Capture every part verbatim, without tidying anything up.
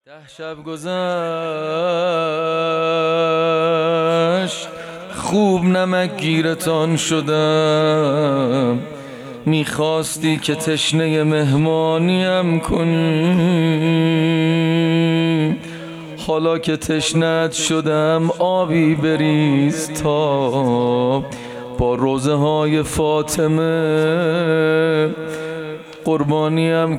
ده شب گذشت خوب نمک گیرتان شدم، میخواستی که تشنه مهمانیم کنی، حالا که تشنت شدم آبی بریز تا با روزه های فاطمه قربانیم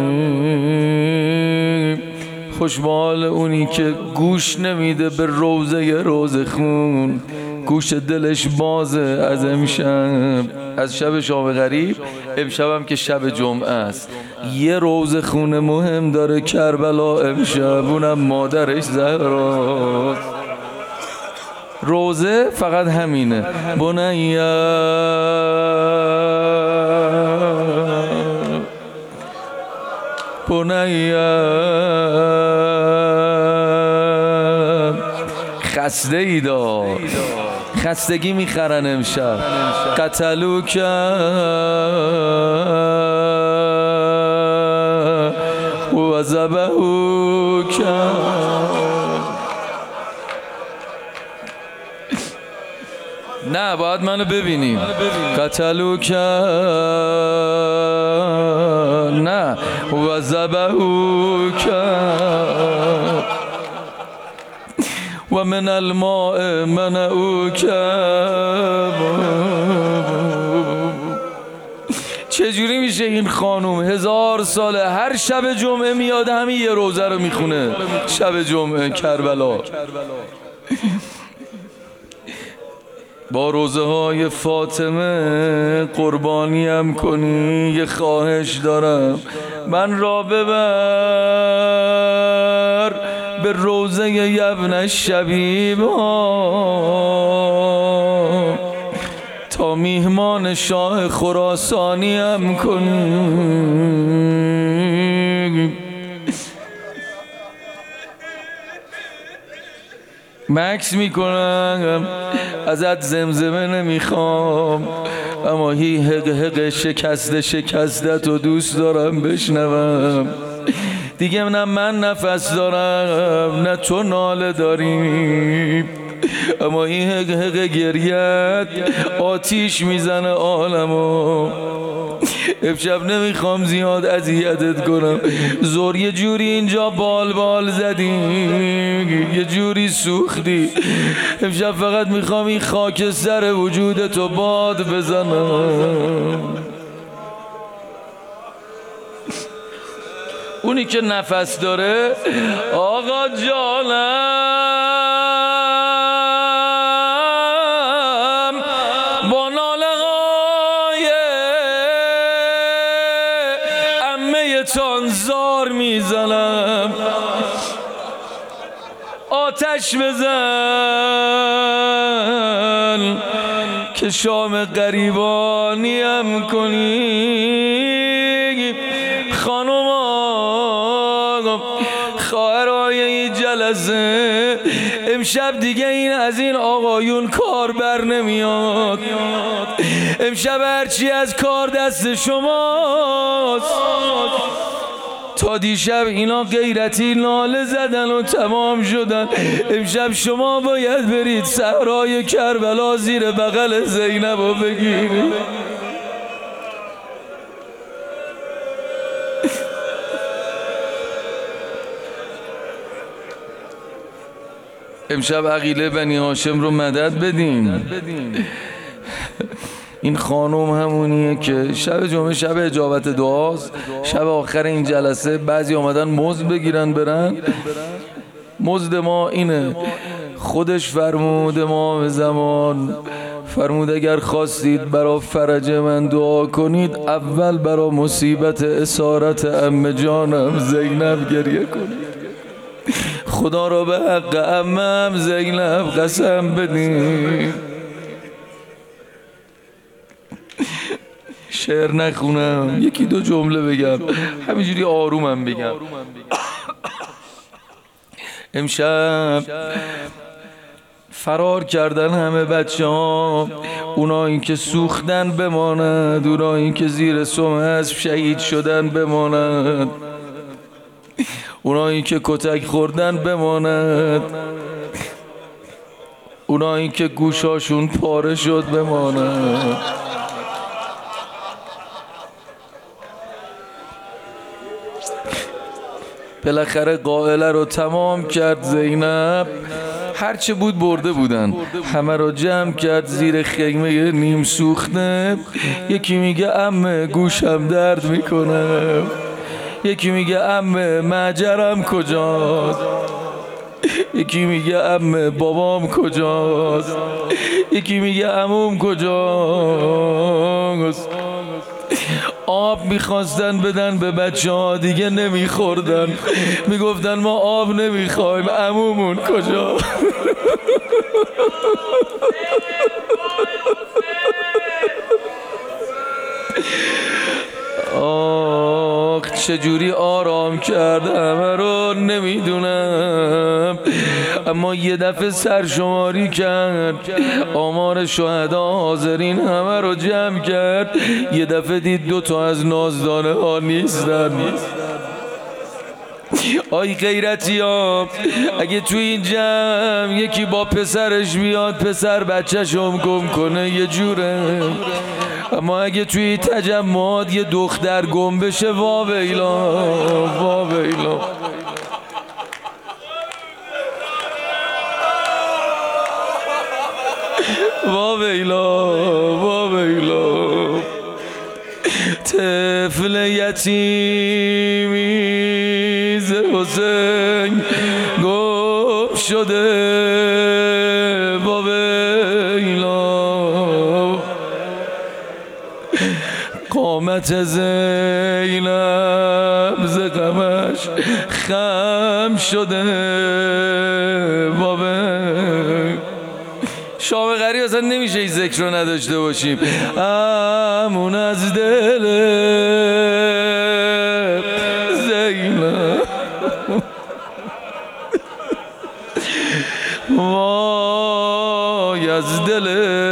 کنی. خوشبال اونی که گوش نمیده به روزه روزه خون، گوش دلش بازه از امشب، از شب شام غریب. امشبم که شب جمعه است، یه روزه خون مهم داره کربلا امشب، اونم مادرش زهراست. روزه فقط همینه. بنیا بنیا خسته ایدا خستگی میخرن امشب. قتلو کرد و ذبحو کرد. نه باید منو ببینیم. قتلو کرد نه و ذبحو کرد و من الماء منعو کرد. چجوری میشه این خانوم هزار ساله هر شب جمعه میاد همین یه روزه رو میخونه؟ شب جمعه کربلا با روزه های فاطمه قربانیم کنی. یه خواهش دارم، من را ببر به روزه یبن الشبیب ها تا میهمان شاه خراسانیم کنی. مکس میکنم ازت زمزمه نمیخوام، اما هی حق حق شکسته شکسته تو دوست دارم بشنوم. دیگه نه من نفس دارم نه تو ناله داری، اما این حق حق گریت آتیش میزنه عالمو. امشب نمیخوام زیاد اذیتت کنم، زور یه جوری اینجا بال بال زدی، یه جوری سوختی. امشب فقط میخوام این خاک سر وجودتو باد بزنم. اونی که نفس داره آقا جانم با ناله های عمه تان زار میزنم. آتش بزن که شام غریبانیم کنی. خانم خواهرای این جلسه، امشب دیگه این از این آقایون کار بر نمیاد. امشب هرچی از کار دست شماست. تا دیشب اینا غیرتی ناله زدن و تمام شدن. امشب شما باید برید صحرای کربلا زیر بغل زینب رو بگیرید. امشب عقیله بنی هاشم رو مدد بدین. این خانم همونیه که شب جمعه شب اجابت دعاست، شب آخر این جلسه بعضی آمدن مزد بگیرن برن. مزد ما اینه، خودش فرمود امام زمان، فرمود اگر خواستید برا فرج من دعا کنید، اول برا مصیبت اسارت عمه جانم زینب گریه کنید. خدا را به حق عمم زینب قسم بدین. شعر نخونم، یکی دو جمله بگم، همینجوری آرومم بگم. امشب فرار کردن همه بچه ها، اونایی که سوختن بماند، اونایی که زیر سم اسب شهید شدن بماند، اونایی که کتک خوردن بماند، اونایی که گوشاشون پاره شد بماند. بالاخره قائله رو تمام کرد زینب، هرچه بود برده بودن، همه رو جمع کرد زیر خیمه نیم سوخته. یکی میگه عمه گوشم درد میکنه، یکی میگه عمه معجرم کجاست، یکی میگه عمه بابام کجاست، یکی میگه عموم کجاست. آب میخواستن بدن به بچه ها، دیگه نمیخوردن، میگفتن ما آب نمیخوایم، عمومون کجا؟ آخ چجوری آرام کرد همه رو نمیدونم، اما یه دفعه سرشماری کرد، آمار شهدا حاضرین همه رو جمع کرد. یه دفعه دید دو تا از نازدانه ها نیستن. آی غیرتی ها، اگه تو این جمع یکی با پسرش بیاد، پسر بچه‌ش هم گم کنه یه جوره، اما اگه توی تجمعات یه دختر گم بشه، وا ویلا وا ویلا. وا ویلا وا ویلا. طفل یتیمی ز حسین گم شده، وا ویلا. قامت زینب ز غمش خم شده، وا ویلا. شام غریب اصلا نمیشه این ذکر رو نداشته باشیم. امون از دل زینب، وای از دل.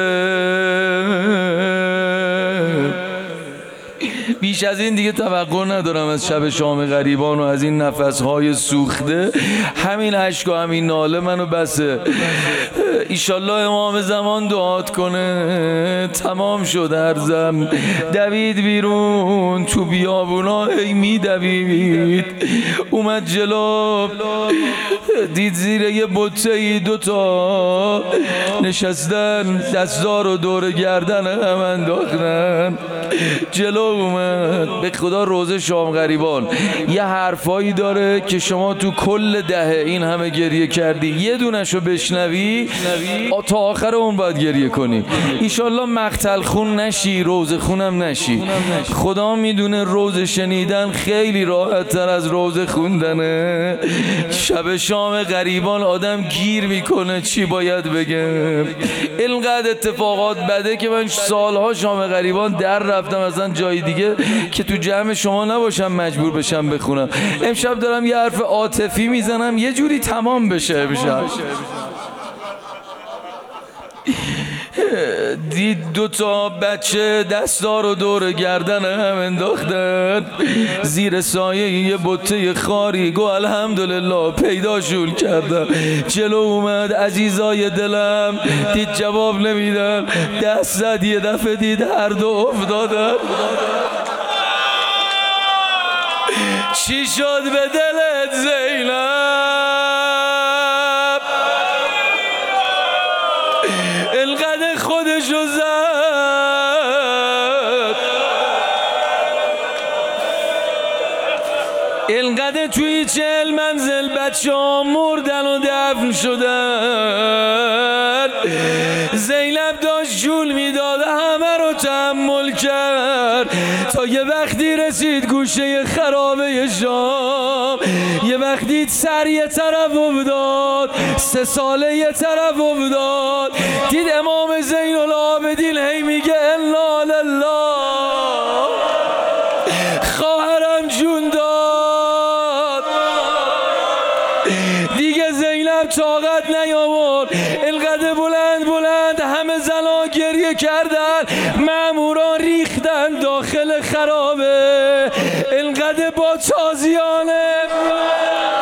بیش از این دیگه توقع ندارم از شب شام غریبان و از این نفسهای سوخته. همین اشک و همین ناله منو بسه. ایشالله امام زمان دعات کنه. تمام شد ارزم، دوید بیرون تو بیابونا، ای می دوید. اومد جلو، دید زیر یه بطه‌ای دوتا نشستن، دستار و دور گردن هم انداختن. جلو اومد. به خدا روزه شام غریبان یه حرفایی داره که شما تو کل دهه این همه گریه کردی، یه دونشو بشنوی تا آخر اون باید گریه کنی. ایشالله مقتل خون نشی، روزه خونم نشی. خدا میدونه روزه شنیدن خیلی راحت تر از روزه خوندنه. شب شام غریبان آدم گیر میکنه چی باید بگم. اینقدر اتفاقات بده که من سالها شام غریبان در رفتم اصلا جای دیگه که تو جمع شما نباشم مجبور بشم بخونم. امشب دارم یه حرف عاطفی میزنم یه جوری تمام بشه امشب. دید دو تا بچه دستار و دور گردن هم انداختن زیر سایه یه بطه خاری. گو الحمدلله پیداشون کردم. جلو اومد عزیزای دلم، دید جواب نمیدن، دست زد، یه دفعه دید هر دو افتادن. چی شد به دلت زینب؟ اینقدر خودشو زد. اینقدر توی چهل منزل بچه ها مردن و دفن شدن. زینب داشت جول میداد، همه رو تحمل کرد تا یه وقتی رسید گوشه خرابه شام. یه وقتی سر یه طرف افتاد، سه ساله یه طرف افتاد، دید امام زین العابدین هی میگه الا لله، خواهرم جون داد. دیگه زینب طاقت نیاورد، اینقدر بلند بلند همه زنا گریه کردن، ماموران ریختن داخل خرابه، اینقدر با تازیانه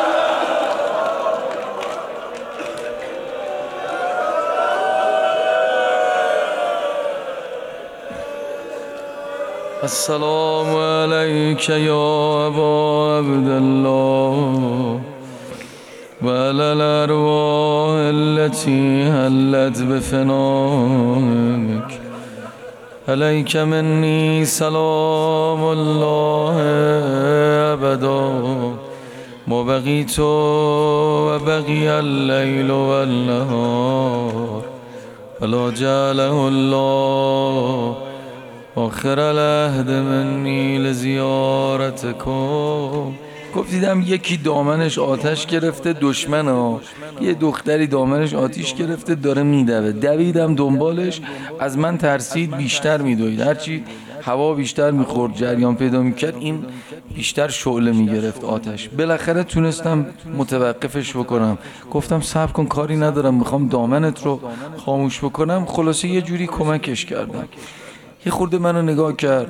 السلام علیک یا ابا عبدالله و علی الارواح التي حلت بفنائك علیک منی سلام الله ابدا ما بقیت و بقی اللیل و النهار ولا جعله الله آخر العهد منی لزیارتکم. گفت دیدم یکی دامنش آتش گرفته، دشمن ها، یه دختری دامنش آتیش گرفته داره میدوه. دویدم دنبالش، از من ترسید، بیشتر میدوید. هرچی هوا بیشتر میخورد جریان پیدا میکرد این بیشتر شعله میگرفت آتش. بالاخره تونستم متوقفش بکنم. گفتم صبر کن کاری ندارم، میخوام دامنت رو خاموش بکنم. خلاصه یه جوری کمکش کردم. یه خورده منو نگاه کرد.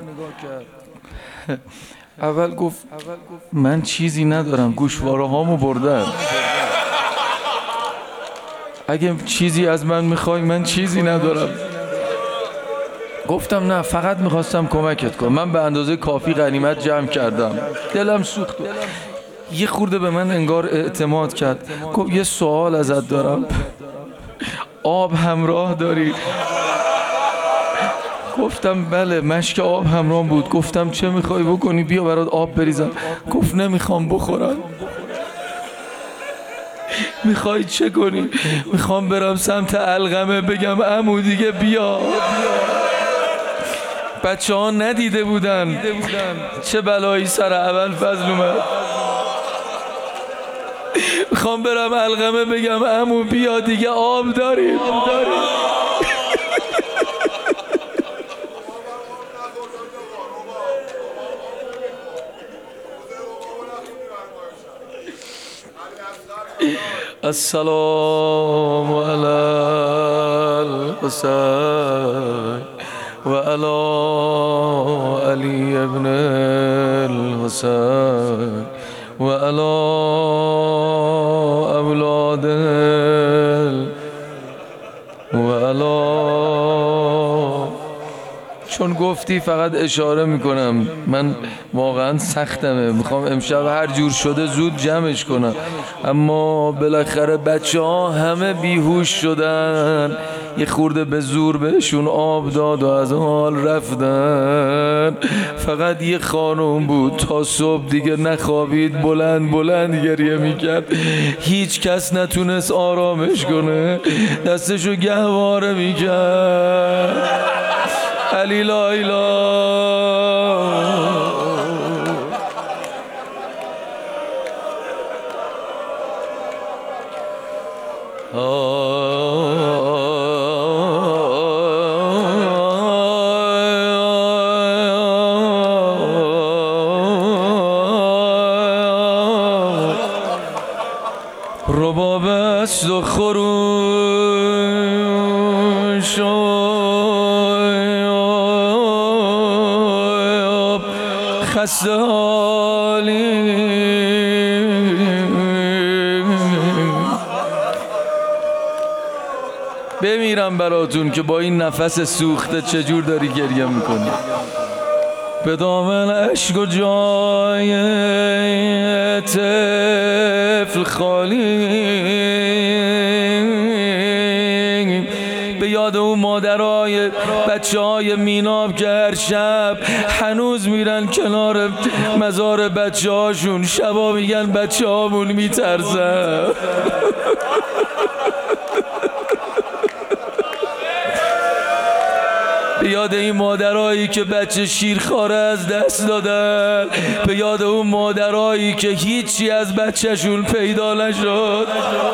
اول گفت من چیزی ندارم، گوشواره هامو بردن، اگه چیزی از من میخوای من چیزی ندارم. گفتم نه، فقط میخواستم کمکت کنم، من به اندازه کافی غنیمت جمع کردم. دلم سوخت. یه خورده به من انگار اعتماد کرد. گفت یه سوال ازت دارم، آب همراه داری؟ گفتم بله، مشک آب همراه بود. گفتم چه میخوای بکنی؟ بیا برات آب بریزم. گفت نمیخوام بخورم. میخوای چه کنی؟ میخوام برم سمت علقمه بگم عمو دیگه بیا. بچه ها ندیده بودن چه بلایی سر ابوالفضل اومد. میخوام برم علقمه بگم عمو بیا دیگه آب داریم. السلام علی الحسین و علی علی ابن الحسین و علی اولاد و علی. چون گفتی فقط اشاره میکنم، من واقعا سختمه، میخوام امشب هر جور شده زود جمعش کنم، اما بالاخره بچه ها همه بیهوش شدن. یه خورده به زور بهشون آب داد و از حال رفتن. فقط یه خانم بود تا صبح دیگه نخوابید، بلند بلند گریه میکرد. هیچ کس نتونست آرامش کنه، دستشو گهواره میکرد. علی لا اله. رباب است و خروش خسته حالی. بمیرم براتون که با این نفس سوخته چجور داری گریه میکنی. به دامن عشق و جای طفل خالی، به یاد اون مادرای بچه های میناب که هر شب هنوز میرن کنار مزار بچه هاشون، شبا میگن بچه هامون میترسن. به یاد این مادرایی که بچه شیرخواره از دست دادن، به یاد اون مادرایی که هیچی از بچهشون پیدا نشد،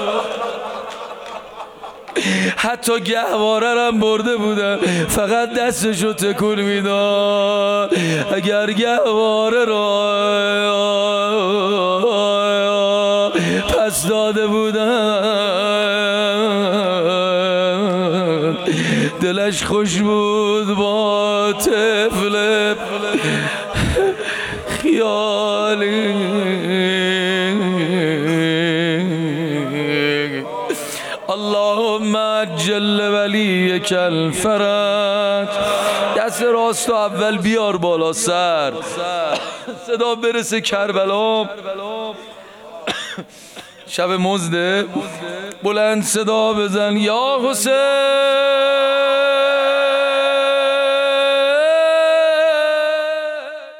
حتی گهواره هم برده بودن، فقط دستشو تکون میداد. اگر گهواره را پس داده بودن، دلش خوش بود با طفل خیالی. اللهم عجل ولیک الفرج. دست راست اول بیار بالا سر، صدا برسه کربلا. شب مزده بلند صدا بزن یا حسین